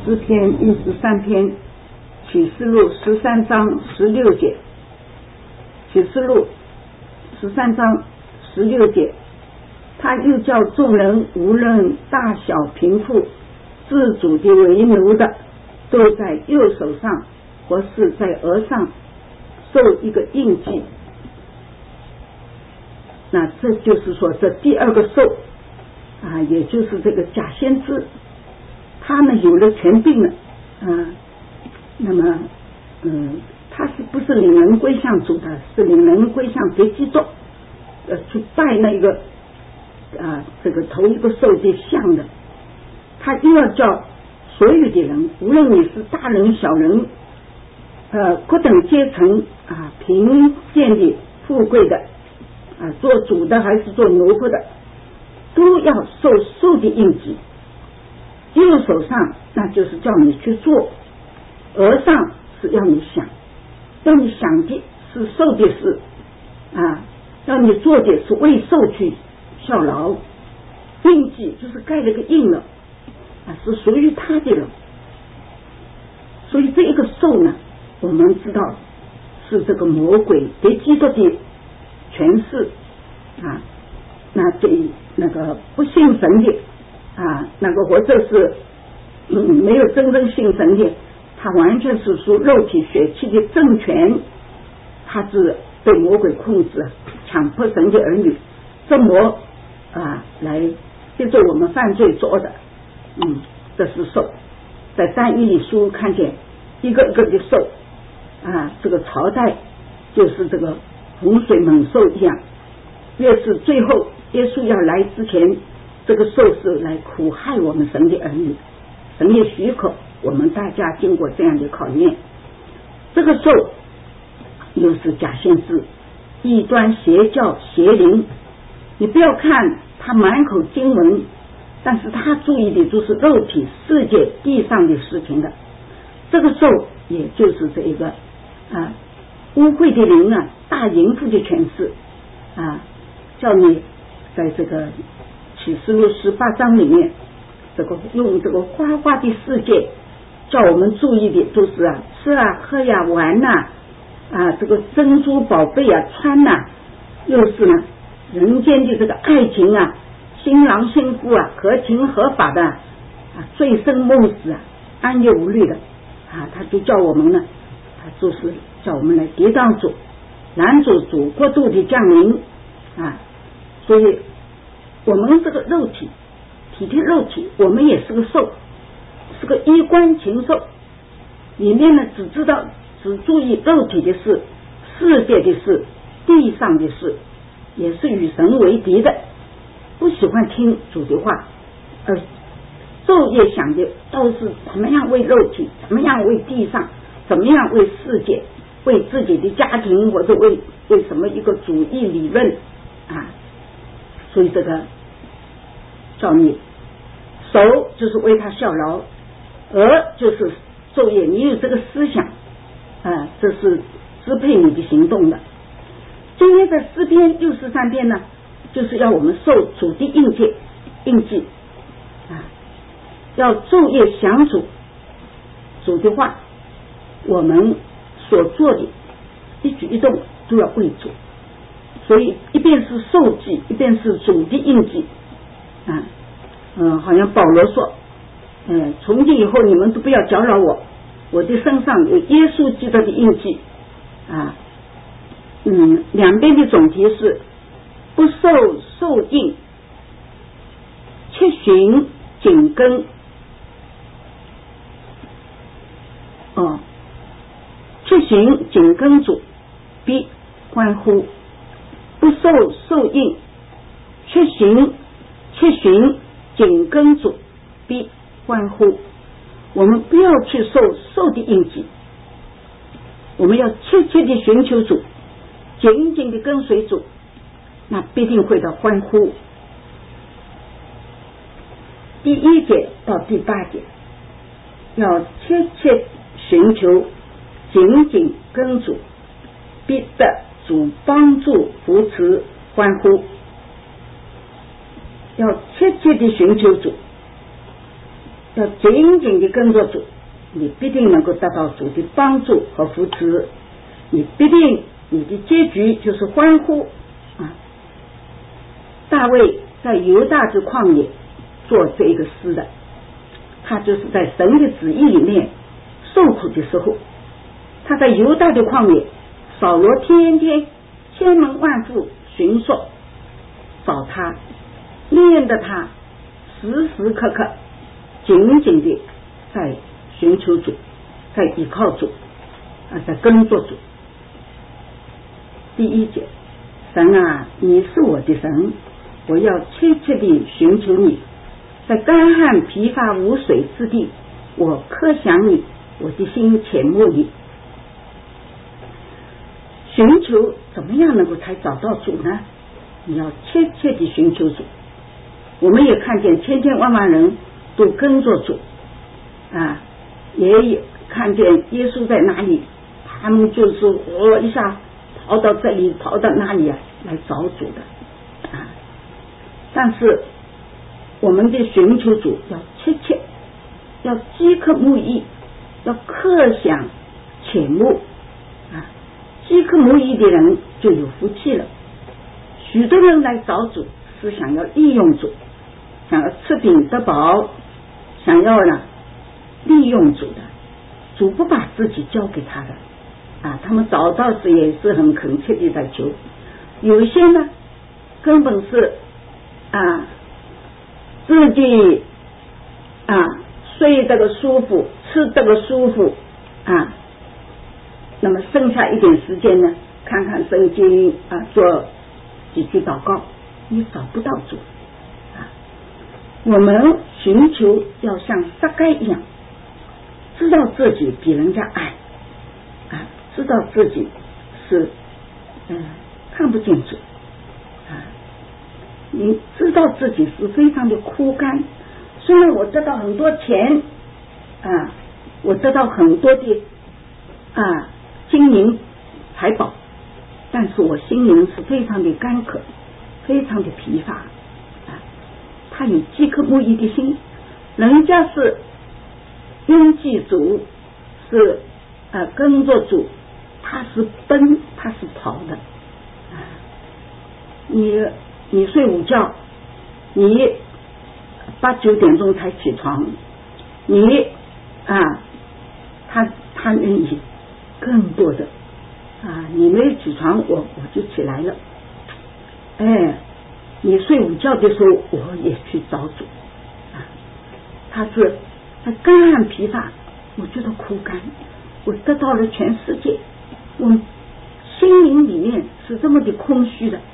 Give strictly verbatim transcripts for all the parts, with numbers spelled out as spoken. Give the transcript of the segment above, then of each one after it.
诗篇一十三篇，启示录十三章十六节，启示录十三章十六节，他又叫众人无论大小贫富，自主的为奴的，都在右手上或是在额上受一个印记。那这就是说，这第二个兽啊，也就是这个假先知，他呢有了权柄了啊，那么嗯，他是不是领人归向主的？是领人归向别基督，呃，去拜那个啊这个头一个兽的像的。他又要叫所有的人，无论你是大人小人，呃，各等阶层啊，贫贱的、富贵的啊，做主的还是做奴仆的，都要受兽的印记。右手上那就是叫你去做，额上是要你想，要你想的是受的事啊，要你做的是为受去效劳。印记就是盖了个印了啊，是属于他的了。所以这一个兽呢，我们知道是这个魔鬼给基督的权势啊，那给那个不信神的啊，那个或者是嗯没有真正信神的，他完全是属肉体血气的政权，他是被魔鬼控制，强迫神的儿女这魔啊来接着我们犯罪做的。嗯，这是兽。在但以理书看见一个一个的兽啊，这个朝代就是这个洪水猛兽一样，越是最后耶稣要来之前，这个兽是来苦害我们神的儿女，神也许可我们大家经过这样的考验。这个兽又是假先知，异端邪教邪灵，你不要看他满口经文，但是他注意的都是肉体世界地上的事情的。这个兽也就是这一个啊污秽的灵啊，大淫妇的权势啊，叫你在这个启示录十八章里面，这个用这个花花的世界叫我们注意的都是啊吃啊喝呀玩呐 啊, 啊这个珍珠宝贝啊穿呐、啊，又是呢人间的这个爱情啊，新郎新妇啊合情合法的啊醉生梦死啊安乐无虑的啊，他就叫我们呢，他就是叫我们来抵挡主拦阻主国度的降临啊，所以我们这个肉体体贴肉体，我们也是个兽，是个衣冠禽兽，里面呢只知道只注意肉体的事，世界的事，地上的事，也是与神为敌的，不喜欢听主的话，而昼夜想的都是怎么样为肉体，怎么样为地上，怎么样为世界，为自己的家庭，或者为为什么一个主义理论啊。所以这个叫你手就是为他效劳，额就是昼夜你有这个思想啊，这是支配你的行动的。今天的诗篇六十三篇呢，就是要我们受主的印记印记啊，要昼夜想主主的话，我们所做的一举一动都要为主，所以一边是受记，一边是主的印记啊。嗯，好像保罗说，嗯，从今以后你们都不要搅扰我，我的身上有耶稣基督的印记啊。嗯，两边的总结是不受受印，切寻紧跟哦，切寻紧跟主，必欢呼；不受受印，切寻切寻紧跟主，必欢呼。我们不要去受受的印记，我们要切切的寻求主，紧紧的跟随主，那必定会到欢呼。第一节到第八节，要切切寻求，紧紧跟主，必得主帮助扶持欢呼。要切切的寻求主， 要紧紧的跟着主，你必定能够得到主的帮助和扶持，你必定你的结局就是欢呼啊！大卫在犹大之旷野做这一个诗的，他就是在神的旨意里面受苦的时候，他在犹大的旷野，扫罗天天千门万户寻索找他，练得他时时刻刻紧紧的在寻求主，在依靠主啊，在跟着主。第一节，神啊，你是我的神，我要切切地寻求你，在干旱疲乏无水之地，我渴想你，我的心切慕你。寻求怎么样能够才找到主呢？你要切切地寻求主。我们也看见千千万万人都跟着主啊，也看见耶稣在哪里，他们就是我一下跑到这里跑到那里啊来找主的啊。但是我们的寻求主要切切，要饥渴慕义，要渴想切慕啊。饥渴慕义的人就有福气了。许多人来找主是想要利用主，想要吃饼得饱，想要呢利用主的，主不把自己交给他的啊。他们找到时也是很恳切的在求，有一些呢根本是啊自己啊睡这个舒服，吃这个舒服啊，那么剩下一点时间呢看看圣经啊，做几句祷告，你找不到主啊。我们寻求要像撒该一样，知道自己比人家矮啊，知道自己是嗯、呃、看不见主啊，你知道自己是非常的枯干。虽然我得到很多钱啊，我得到很多的啊金银财宝，但是我心灵是非常的干渴，非常的疲乏啊。他有饥渴慕义的心，人家是拥记主，是呃跟着主，他是奔，他是跑的啊。你你睡午觉，你八九点钟才起床，你啊他他愿意更多的啊，你没起床我我就起来了，哎，你睡午觉的时候我也去找主啊。他是他干旱疲乏，我觉得枯干，我得到了全世界，我心灵里面是这么的空虚的。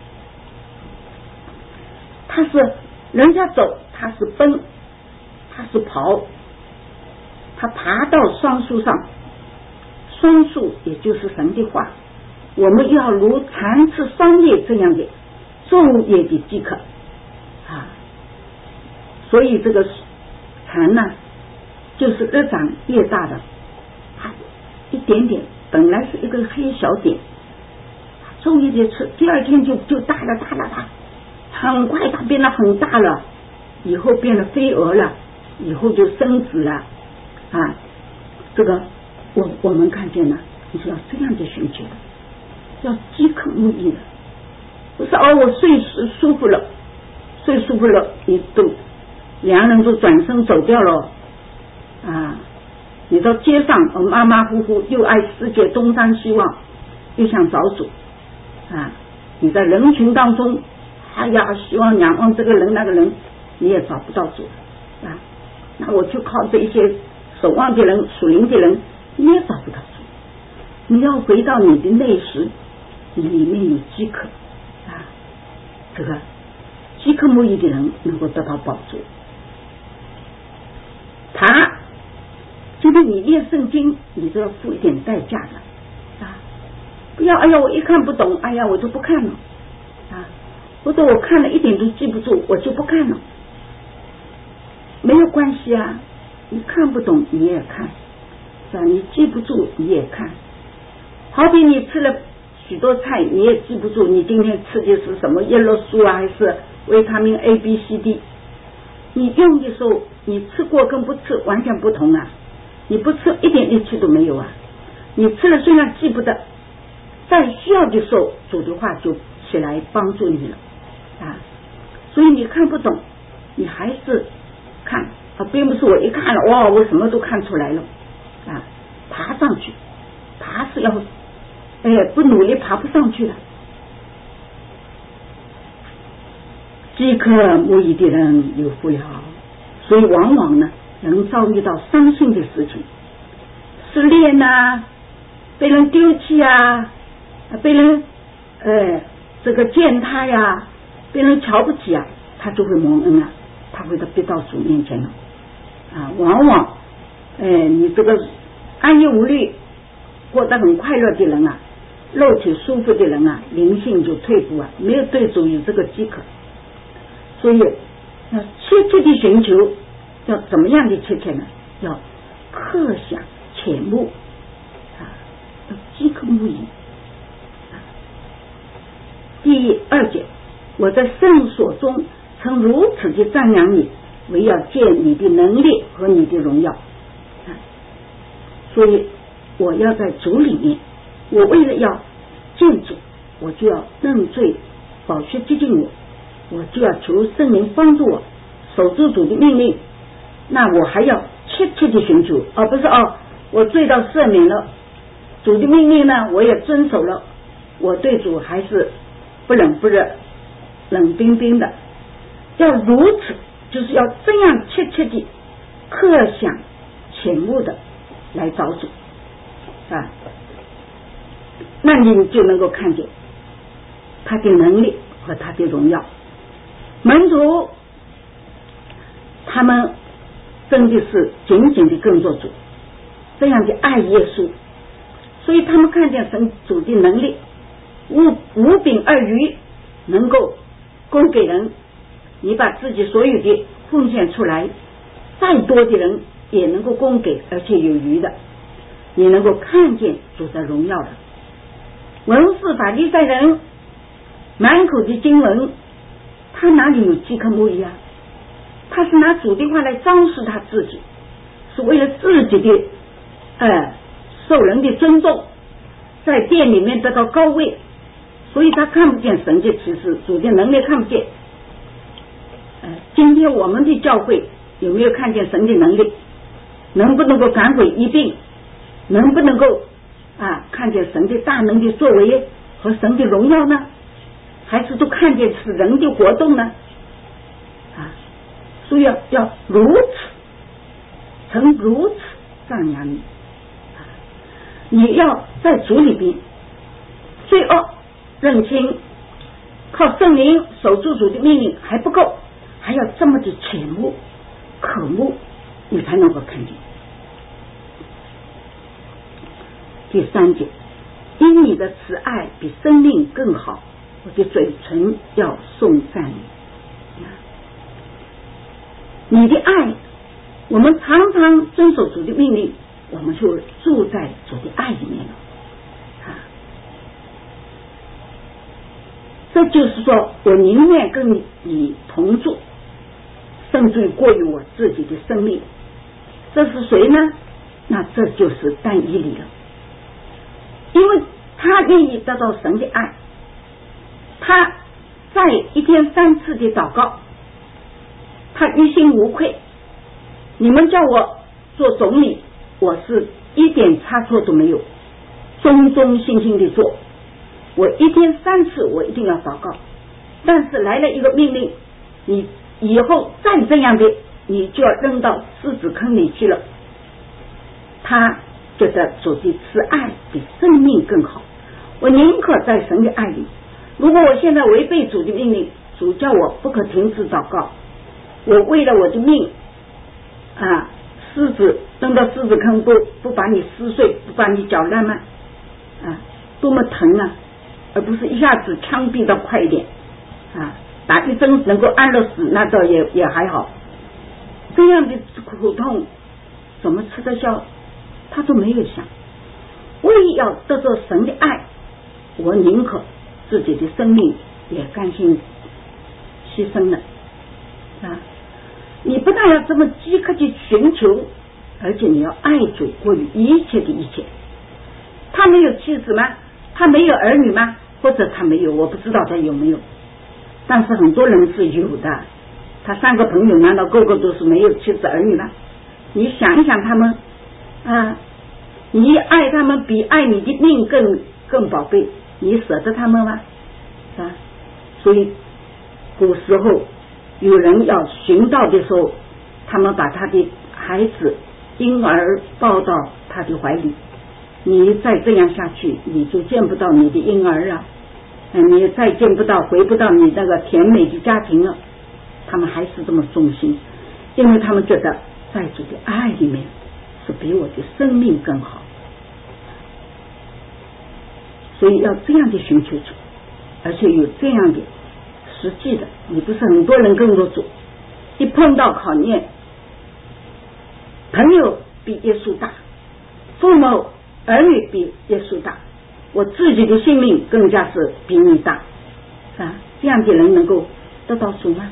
他是人家走，他是奔，他是跑，他爬到双树上，双树也就是神的话，我们要如蚕吃桑叶这样的昼夜的饥渴啊。所以这个蚕呢就是越长越大的，它一点点本来是一个黑小点，昼夜的吃，第二天就就大了大了大，很快它变得很大了，以后变得飞蛾了，以后就生子了啊。这个我我们看见了，你是要这样的寻求的，要饥渴慕义的，不是哦我睡舒服了，睡舒服了你都两人都转身走掉了啊。你到街上马马虎虎，又爱世界东张西望，又想找主啊。你在人群当中哎呀希望仰望这个人那个人，你也找不到主啊。那我就靠这一些守望的人属灵的人，你也找不到主。你要回到你的内室，你里面有饥渴啊，这个饥渴慕义的人能够得到宝珠。他今天你念圣经，你都要付一点代价的啊！不要哎呀我一看不懂，哎呀我就不看了啊！或者我看了一点都记不住，我就不看了。没有关系啊，你看不懂你也看是吧？你记不住你也看。好比你吃了许多菜，你也记不住你今天吃的是什么叶绿素啊，还是维他命 A B C D， 你用的时候，你吃过跟不吃完全不同啊！你不吃一点力气都没有啊！你吃了虽然记不得，在需要的时候，主的话就起来帮助你了啊！所以你看不懂，你还是看啊，并不是我一看了哇，我什么都看出来了啊！爬上去，爬是要，哎，不努力爬不上去的。饥渴慕义的人有福了，所以往往呢能遭遇到伤心的事情，失恋啊，被人丢弃啊，被人呃这个践踏呀，被人瞧不起啊，他就会蒙恩啊，他会逼到主面前了啊。往往哎、呃、你这个安逸无虑过得很快乐的人啊，肉体舒服的人啊，灵性就退步啊，没有对主有这个饥渴。所以要切切的寻求，要怎么样的切切呢？要刻想潜慕啊，要饥渴慕义。第二节，我在圣所中曾如此的赞扬你，为要见你的能力和你的荣耀啊。所以我要在主里面，我为了要见主，我就要认罪，宝血接近我，我就要求圣灵帮助我守住主的命令。那我还要切切的寻求，而不是哦，我罪到赦免了，主的命令呢我也遵守了，我对主还是不冷不热，冷冰冰的。要如此，就是要这样切切的刻想潜慕的来找主啊，那你就能够看见他的能力和他的荣耀。门徒他们真的是紧紧的跟着主，这样的爱耶稣，所以他们看见神主的能力，五五饼二鱼能够供给人，你把自己所有的奉献出来，再多的人也能够供给，而且有余的，你能够看见主的荣耀的。文士法利赛人满口的经文，他哪里有饥渴慕义啊？他是拿主的话来装饰他自己，是为了自己的呃受人的尊重，在店里面得到高位，所以他看不见神的启示，主的能力看不见。呃，今天我们的教会有没有看见神的能力？能不能够赶鬼医病？能不能够啊看见神的大能的作为和神的荣耀呢？还是都看见是人的活动呢？啊，所以要要如此，曾如此赞扬你。啊，你要在主里边罪恶认清，靠圣灵守住主的命令还不够，还要这么的潜慕渴慕，你才能够看见。第三节，因你的慈爱比生命更好，我的嘴唇要颂赞你。你的爱，我们常常遵守主的命令，我们就住在主的爱里面了啊。这就是说我宁愿跟你同住，甚至过于我自己的生命。这是谁呢？那这就是但以理了，因为他愿意得到神的爱，他在一天三次的祷告，他于心无愧。你们叫我做总理，我是一点差错都没有，忠忠心心的做。我一天三次我一定要祷告，但是来了一个命令，你以后再这样的，你就要扔到狮子坑里去了。他觉得主的慈爱比生命更好，我宁可在神的爱里。如果我现在违背主的命令，主叫我不可停止祷告，我为了我的命啊，狮子扔到狮子坑不不把你撕碎，不把你搅烂吗？啊，多么疼啊！而不是一下子枪毙到快一点啊，打一针能够安乐死，那倒也也还好。这样的苦痛怎么吃得消？他都没有想，为要得到神的爱，我宁可自己的生命也甘心牺牲了啊！ 你不但要这么饥渴去寻求，而且你要爱主过于一切的一切。他没有妻子吗？他没有儿女吗？或者他没有，我不知道他有没有，但是很多人是有的。他三个朋友难道个个都是没有妻子儿女吗？你想一想他们啊，你爱他们比爱你的命更更宝贝，你舍得他们吗？啊，所以古时候有人要寻道的时候，他们把他的孩子婴儿抱到他的怀里，你再这样下去，你就见不到你的婴儿啊，你再见不到回不到你那个甜美的家庭了。他们还是这么忠心，因为他们觉得在主的爱里面是比我的生命更好，所以要这样的寻求主，而且有这样的实际的。你不是很多人跟我主，一碰到考验，朋友比耶稣大，父母儿女比耶稣大，我自己的性命更加是比你大啊！这样的人能够得到主吗？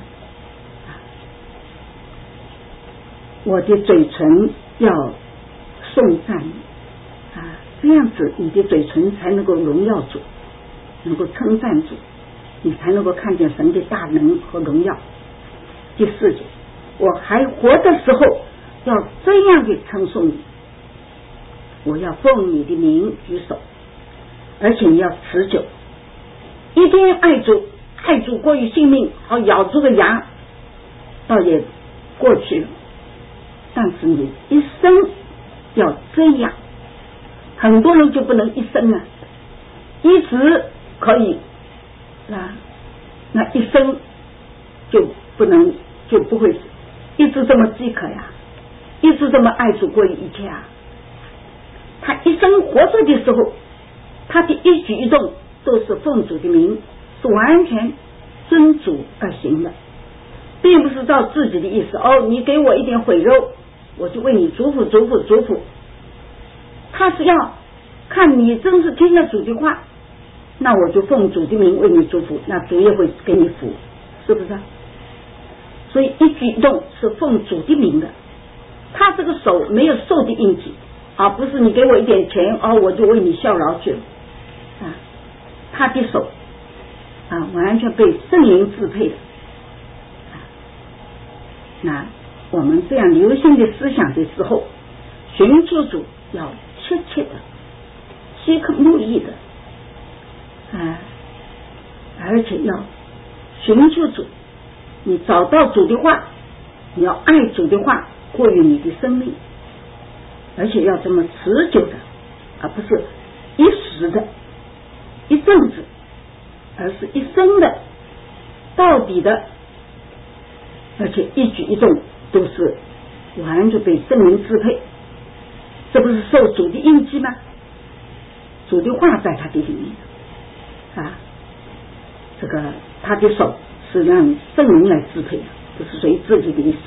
我的嘴唇要颂赞啊，这样子你的嘴唇才能够荣耀主，能够称赞主，你才能够看见神的大能和荣耀。第四节，我还活的时候要这样的称颂你，我要奉你的名举手，而且你要持久，一天爱主，爱主过于性命，好咬住个牙倒也过去了，但是你一生要这样。很多人就不能一生啊，一直可以啊，那一生就不能，就不会一直这么饥渴呀，一直这么爱主过于一切啊。他一生活着的时候，他的一举一动都是奉主的名，是完全遵主而行的，并不是照自己的意思。哦，你给我一点毁肉，我就为你祝福祝福祝福。他是要看你真是听了主的话，那我就奉主的名为你祝福，那主也会给你福，是不是？所以一举一动是奉主的名的。他这个手没有受的印记，而不是你给我一点钱，哦，我就为你效劳去了啊。他的手啊，完全被圣灵支配的。啊、那我们这样留心的思想的时候，寻求主要切切的、饥渴慕义的，啊，而且要寻求主。你找到主的话，你要爱主的话过于你的生命，而且要这么持久的，而不是一时的、一阵子，而是一生的、到底的，而且一举一动都是完全被圣灵支配。这不是受主的印记吗？主的话在他的里面啊，这个他的手是让圣灵来支配的，不是随自己的意思。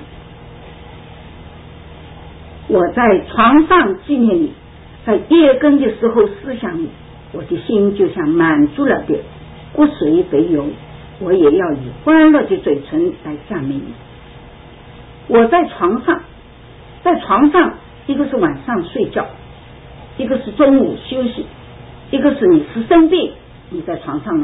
我在床上纪念你，在夜更的时候思想你，我的心就像满足了的骨髓肥油，我也要以欢乐的嘴唇来赞美你。我在床上，在床上，一个是晚上睡觉，一个是中午休息，一个是你是生病，你在床上了。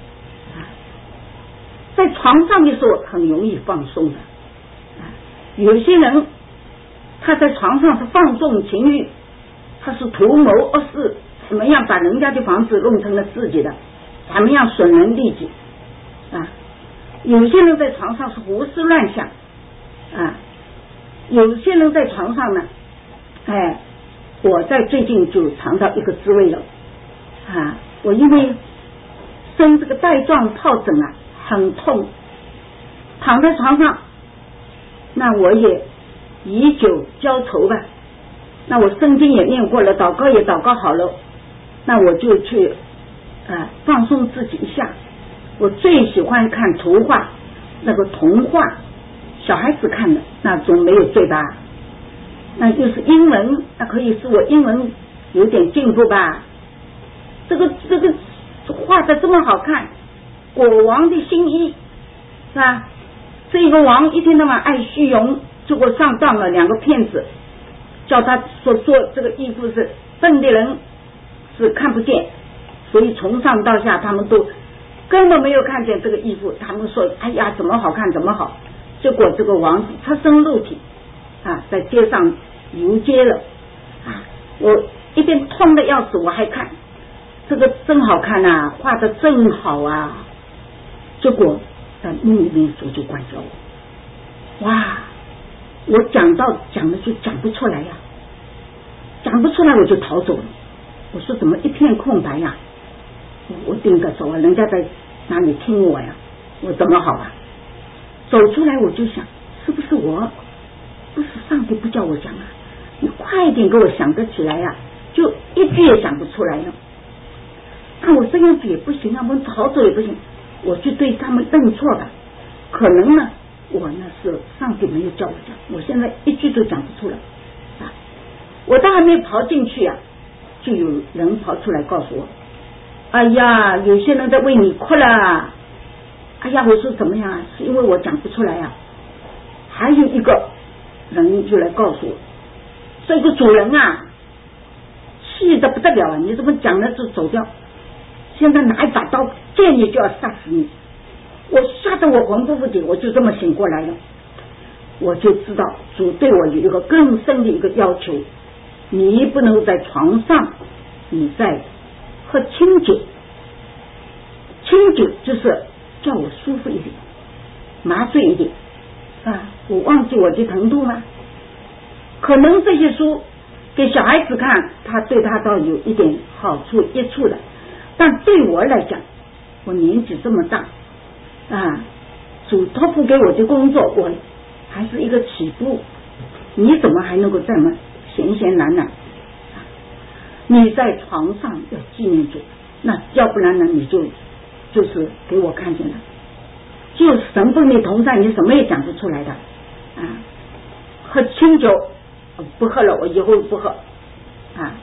在床上的时候很容易放松的，有些人他在床上是放纵情欲，他是图谋恶事，怎么样把人家的房子弄成了自己的，怎么样损人利己啊！有些人在床上是胡思乱想啊，有些人在床上呢，哎，我在最近就尝到一个滋味了啊！我因为生这个带状疱疹啊，很痛，躺在床上，那我也以酒浇愁吧，那我圣经也念过了，祷告也祷告好了，那我就去呃放松自己一下。我最喜欢看图画，那个童话，小孩子看的那种没有罪吧，那就是英文，那可以使我英文有点进步吧。这个这个画的这么好看，国王的新衣是吧？ 这个王一天到晚爱虚荣，结果上当了两个骗子，叫他所做这个义父是笨的人是看不见，所以从上到下他们都根本没有看见这个义父，他们说哎呀怎么好看怎么好，结果这个王赤身露体啊，在街上游街了啊，我一边痛的要死，我还看这个真好看啊，画的真好啊，结果在梦里面主就管着我，哇，我讲到讲的就讲不出来呀、啊，讲不出来我就逃走了，我说怎么一片空白呀、啊，我盯着走啊，人家在哪里听我呀，我怎么好啊，走出来我就想是不是我不是上帝不叫我讲啊，你快一点给我想得起来呀、啊，就一句也想不出来了，那我这样子也不行啊，我逃走也不行，我就对他们认错了，可能呢我呢是上帝没有叫我讲，我现在一句都讲不出来啊，我都还没跑进去啊，就有人跑出来告诉我，哎呀有些人在为你哭了，哎呀我说怎么样啊，是因为我讲不出来啊，还有一个人就来告诉我，这个主人啊气得不得了啊，你怎么讲了就走掉，现在拿一把刀见你就要杀死你，我吓得我魂不附体，我就这么醒过来了，我就知道主对我有一个更深的一个要求，你不能在床上你在喝清酒，清酒就是叫我舒服一点麻醉一点啊，我忘记我的程度吗？可能这些书给小孩子看他对他倒有一点好处益处的，但对我来讲我年纪这么大啊，主托付给我的工作我还是一个起步，你怎么还能够这么闲闲懒懒、啊、你在床上要纪念主，那要不然呢你就就是给我看见了，就神不跟你同在你什么也讲不出来的啊，喝清酒不喝了，我以后不喝啊，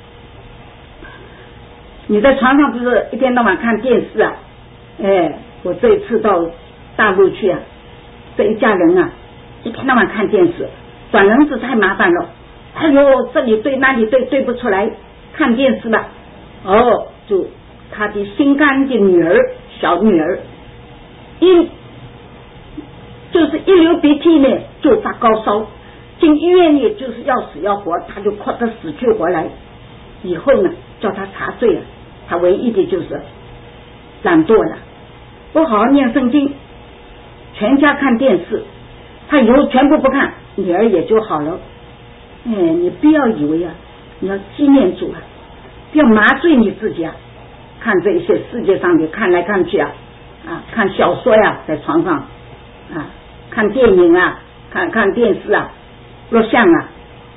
你在床上不是一天到晚看电视啊，哎，我这一次到大陆去啊，这一家人啊一天到晚看电视，转人子太麻烦了，哎呦这里对那里对对不出来，看电视了哦，就他的心肝的女儿小女儿一就是一流鼻涕呢就发高烧，进医院里就是要死要活，他就哭得死去活来，以后呢叫他茶醉了，他唯一的就是懒惰了，不好好念圣经，全家看电视，他以后全部不看，女儿也就好了。哎，你不要以为啊你要纪念主啊，不要麻醉你自己啊，看这一些世界上的看来看去啊啊，看小说呀、啊、在床上啊，看电影啊，看看电视啊，录像啊，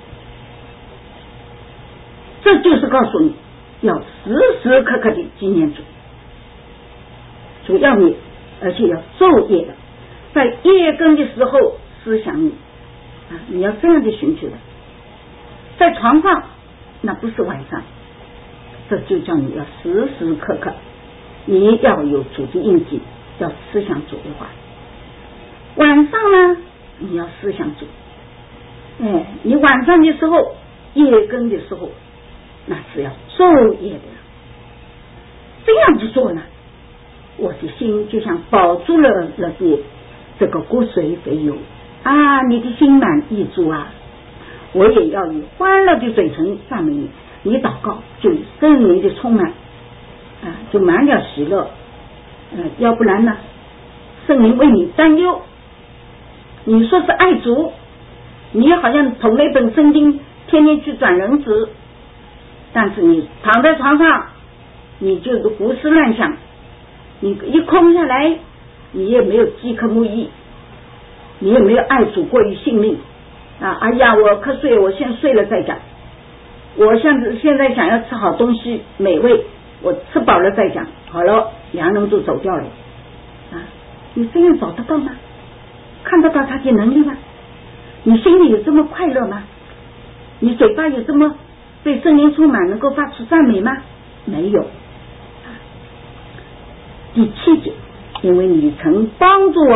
这就是告诉你要时时刻刻的纪念主，主要你而且要昼夜的在夜更的时候思想你啊，你要这样的寻求的，在床上那不是晚上，这就叫你要时时刻刻你要有主的印记，要思想主的话，晚上呢你要思想主，哎，你晚上的时候夜更的时候那是要昼夜的，这样子做呢我的心就像饱足了了的这个骨髓肥油啊，你的心满意足啊，我也要以欢乐的嘴唇赞美你，你祷告就圣灵的充满啊，就满了喜乐、呃、要不然呢圣灵为你担忧，你说是爱主，你好像捧了一本圣经天天去转人子，但是你躺在床上你就是胡思乱想，你一空下来你也没有饥渴慕义，你也没有爱主过于性命啊！哎呀我瞌睡，我先睡了再讲，我现现在想要吃好东西美味，我吃饱了再讲，好了两人都走掉了啊！你这样找得到吗？看得到他的能力吗？你心里有这么快乐吗？你嘴巴有这么被圣灵充满，能够发出赞美吗？没有。第七节，因为你曾帮助我，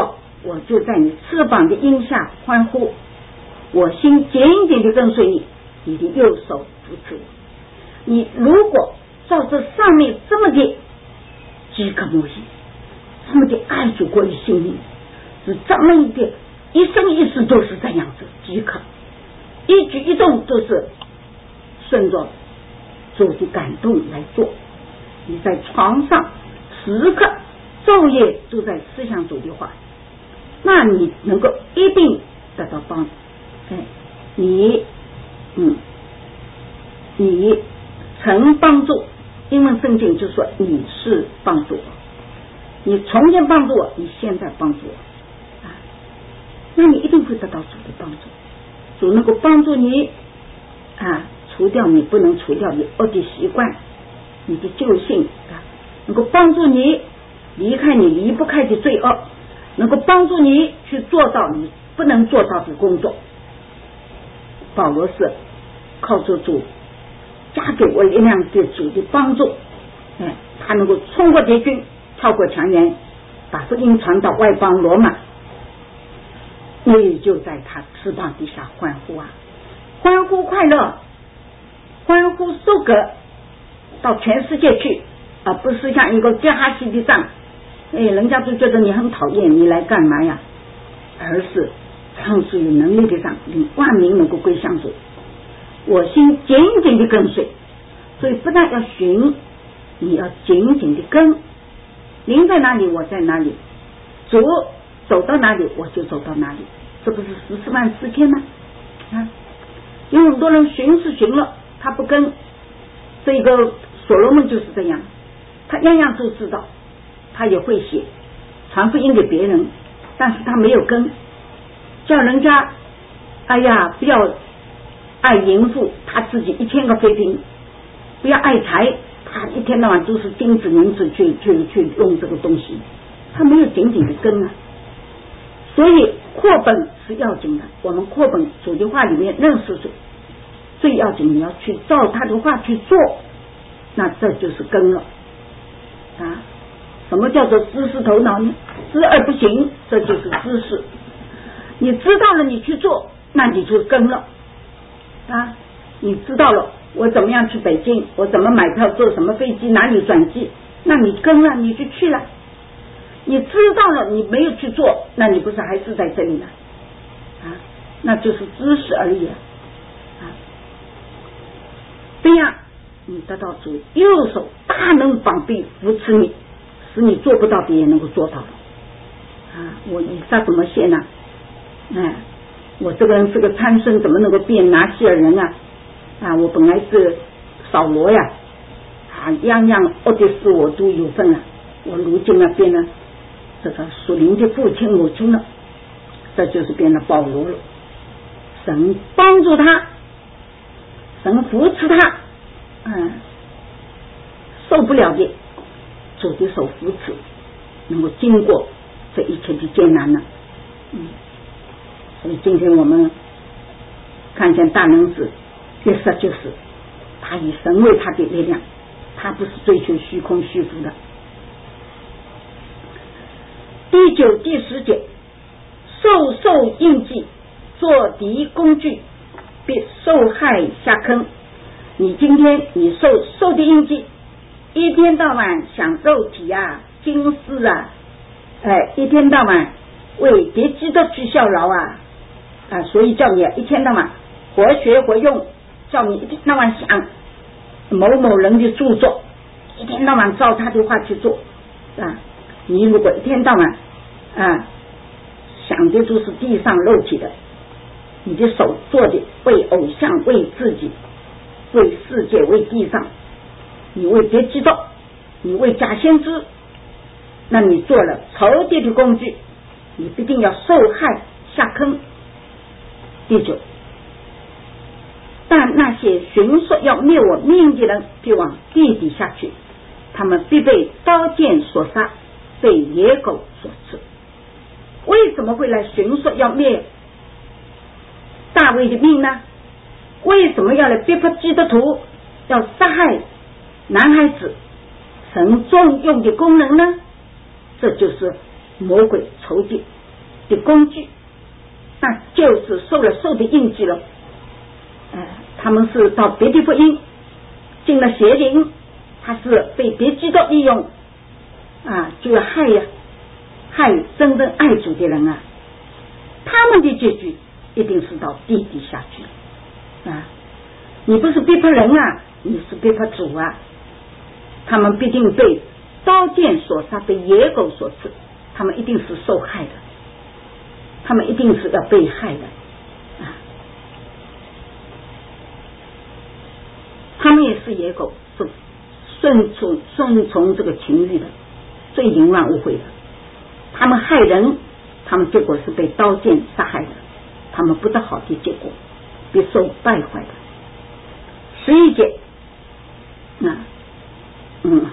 我就在你翅膀的荫下欢呼，我心紧紧地跟随你，你的右手扶持我。你如果照着上面这么的饥渴慕义，这么的爱主国的心灵，是这么一点一生一世都是这样子饥渴，一举一动都是顺着主的感动来做。你在床上时刻昼夜都在思想主的话，那你能够一定得到帮助。哎，你嗯，你曾帮助，英文圣经就说你是帮助我，你从前帮助我，你现在帮助我啊，那你一定会得到主的帮助。主能够帮助你啊，除掉你不能除掉你恶的习惯，你的旧性啊，能够帮助你离开你离不开的罪恶，能够帮助你去做到你不能做到的工作。保罗是靠着主加给我力量的主的帮助，哎，他能够冲过敌军，跳过墙垣，把福音传到外邦罗马。你就在他翅膀底下欢呼啊，欢呼快乐，欢呼收割到全世界去，而不是像一个加哈西的仗，哎，人家都觉得你很讨厌，你来干嘛呀？而是唱出有能力的仗，令万民能够归向主。我心紧紧的跟随，所以不但要寻，你要紧紧的跟，灵在哪里我在哪里，主走到哪里我就走到哪里，这不是十四万四千吗？啊，有很多人寻是寻了，他不跟。这个所罗门就是这样，他样样都知道，他也会写传福音给别人，但是他没有跟，叫人家哎呀不要爱淫妇，他自己一千个妃嫔；不要爱财，他一天到晚都是金子银子去去去用这个东西，他没有紧紧的跟啊。所以扩本是要紧的，我们扩本主的话里面认识主最要紧，你要去照他的话去做，那这就是根了啊。什么叫做知识头脑呢？知而不行，这就是知识。你知道了你去做，那你就根了啊。你知道了我怎么样去北京，我怎么买票坐什么飞机哪里转机，那你跟了你就去了。你知道了你没有去做，那你不是还是在这里了啊？那就是知识而已啊。这样你得到主右手大能膀臂扶持你，使你做不到的也能够做到了啊！我以撒怎么写呢？哎，我这个人是个参孙，怎么能够变拿西尔人啊？啊，我本来是扫罗呀，啊，样样恶的事我都有份了，我如今呢变了这个属灵的父亲母亲了，这就是变了保罗了。神帮助他，神扶持他，嗯，受不了的主的手扶持，能够经过这一切的艰难呢。嗯，所以今天我们看见大能子约瑟，就是他以神为他的力量，他不是追求虚空虚浮的。第九第十节，受受印记，做敌工具，必受害下坑。你今天你受受的印记，一天到晚想肉体啊心思啊，哎，一天到晚为别基督去效劳啊啊，所以叫你一天到晚活学活用，叫你一天到晚想某某人的著作，一天到晚照他的话去做啊。你如果一天到晚啊想的都是地上肉体的，你的手做的为偶像为自己为世界为地上，你为别基督，你为假先知，那你做了仇敌的工具，你必定要受害下坑。第九，但那些寻说要灭我命的人必往地底下去，他们必被刀剑所杀，被野狗所吃。为什么会来寻说要灭大卫的命呢？为什么要来逼迫基督徒，要杀害男孩子？神重用的功能呢？这就是魔鬼仇敌的工具，那就是受了兽的印记了。呃，他们是到别的福音进了邪灵，他是被别基督利用啊，就要害呀、啊，害真正爱主的人啊，他们的结局一定是到地底下去啊！你不是逼迫人啊，你是逼迫主啊！他们必定被刀剑所杀，被野狗所吃，他们一定是受害的，他们一定是要被害的啊！他们也是野狗，是顺从顺从这个情欲的，最淫乱污秽的。他们害人，他们结果是被刀剑杀害的，他们不得好的结果，必受败坏的。十一节，啊，嗯，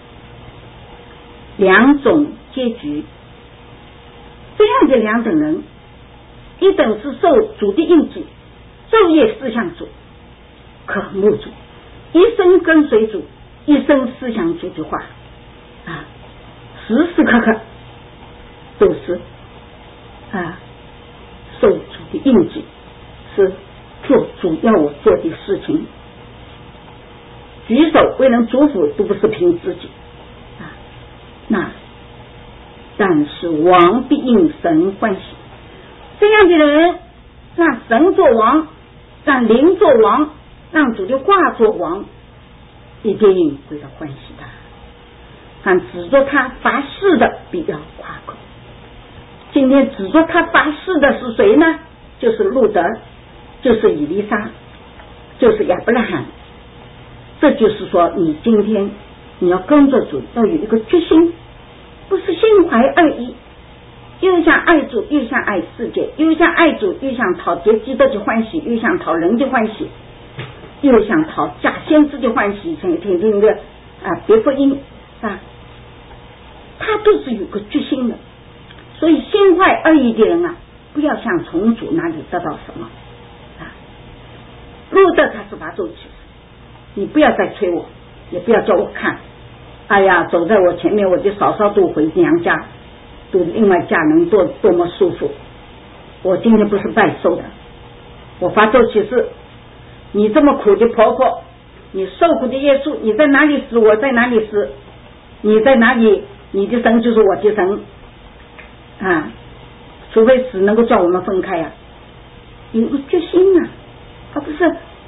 两种结局，这样的两等人，一等是受主的印记，昼夜思想主，渴慕主，一生跟随主，一生思想主的话啊，时时刻刻都是啊受主的印记，是做主要我做的事情，举手为人祝福都不是凭自己啊，那但是王必应神欢喜，这样的人让神做王，让灵做王，让主的话做王，一定会他欢喜的。但指着他发誓的必要夸口。今天指着他发誓的是谁呢？就是路德，就是以利沙，就是亚伯拉罕。这就是说，你今天你要跟着主，要有一个决心，不是心怀二意，又想爱主，又想爱世界，又想爱主，又想讨别基督的欢喜，又想讨人的欢喜，又想讨假先知的欢喜，天天听的啊别福音啊，他都是有个决心的。所以心怀二意的人啊，不要想从主那里得到什么啊。路德他是发咒启示，你不要再催我，也不要叫我看，哎呀走在我前面，我就嫂嫂都回娘家，都另外嫁人多多么舒服。我今天不是拜寿的，我发咒启示，你这么苦的婆婆，你受苦的耶稣，你在哪里死我在哪里死，你在哪里你的神就是我的神啊，除非死能够叫我们分开啊，有个决心啊，而不是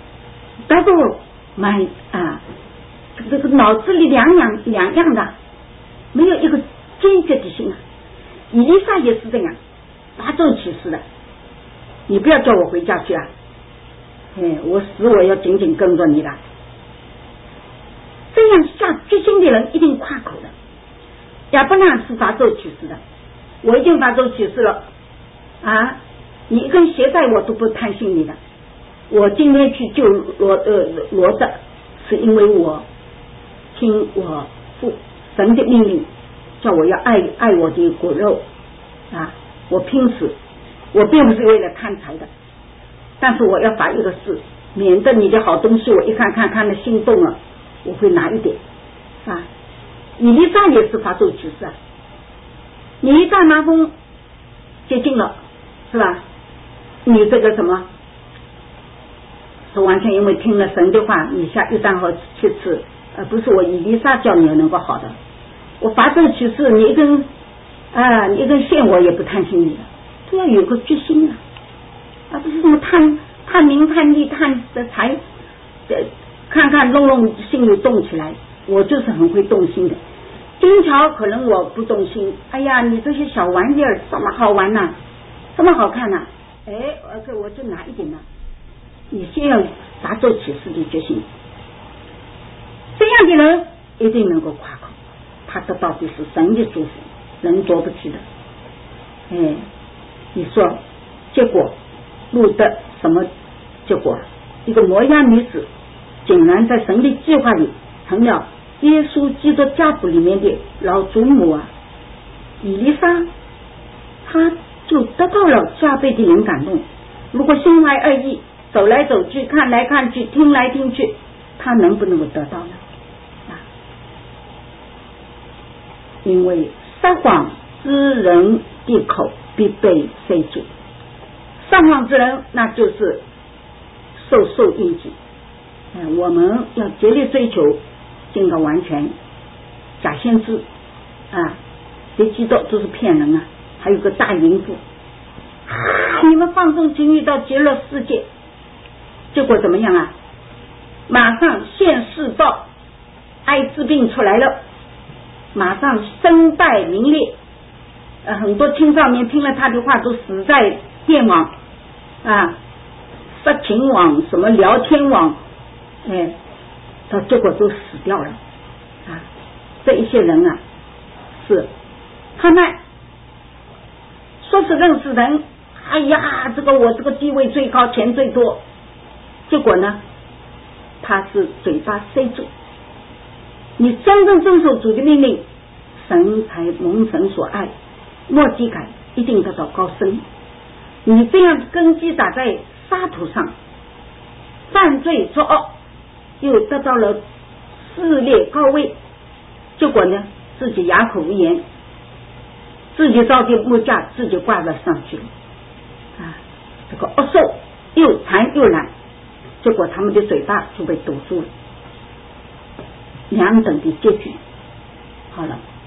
double my 啊，这个脑子里两样两样的，没有一个坚决的心啊。以利沙也是这样发咒启示的，你不要叫我回家去啊，哎，我死我要紧紧跟着你了。这样下决心的人一定夸口的。亚伯拉罕是发咒启示的，我已经发咒启示了啊，你一根鞋带我都不贪心你的。我今天去救罗呃罗德，是因为我听我父神的命令，叫我要爱爱我的骨肉啊，我拼死，我并不是为了贪财的，但是我要发一个誓，免得你的好东西我一看看看的心动了，我会拿一点啊。以利沙也是发咒启示啊，你一大麻风接近了是吧，你这个什么是完全因为听了神的话，你下一单和七次，呃，不是我以利沙叫你能够好的，我发咒启示，你一根啊，你一根线我也不贪心你的，都要有个决心啊，而不是什么贪贪名贪利贪的财，呃，看看弄弄心里动起来，我就是很会动心的。金条可能我不动心，哎呀，你这些小玩意儿这么好玩呐、啊，这么好看呐、啊，哎，这我就拿一点了。你先要发咒启示的决心，这样的人一定能够夸口，他得到的是神的祝福，人做不起的。哎，你说结果路德什么结果？一个摩押女子竟然在神的计划里成了耶稣基督家谱里面的老祖母啊！以利沙他就得到了加倍的灵感动。如果心怀二意，走来走去，看来看去，听来听去，他能不能够得到呢？啊，因为撒谎之人的口必被塞住。上方之人，那就是受受印记。哎，我们要竭力追求进到完全。假先知啊，别激动，都是骗人啊！还有个大淫妇啊，你们放纵情欲到极乐世界，结果怎么样啊？马上现世报，艾滋病出来了，马上身败名裂。呃，很多青少年听了他的话都死在电网啊、色情网、什么聊天网，哎，到结果都死掉了啊！这一些人啊，是他们说是认识人，哎呀，这个我这个地位最高，钱最多，结果呢，他是嘴巴塞住。你真正遵守主的命令，神才蒙神所爱，莫基改一定得到高升。你这样根基打在沙土上，犯罪作恶，又得到了势烈高位，结果呢，自己哑口无言，自己造的木架自己挂了上去了啊！这个恶兽又馋又懒，结果他们的嘴巴就被堵住了，两等的结局。好了。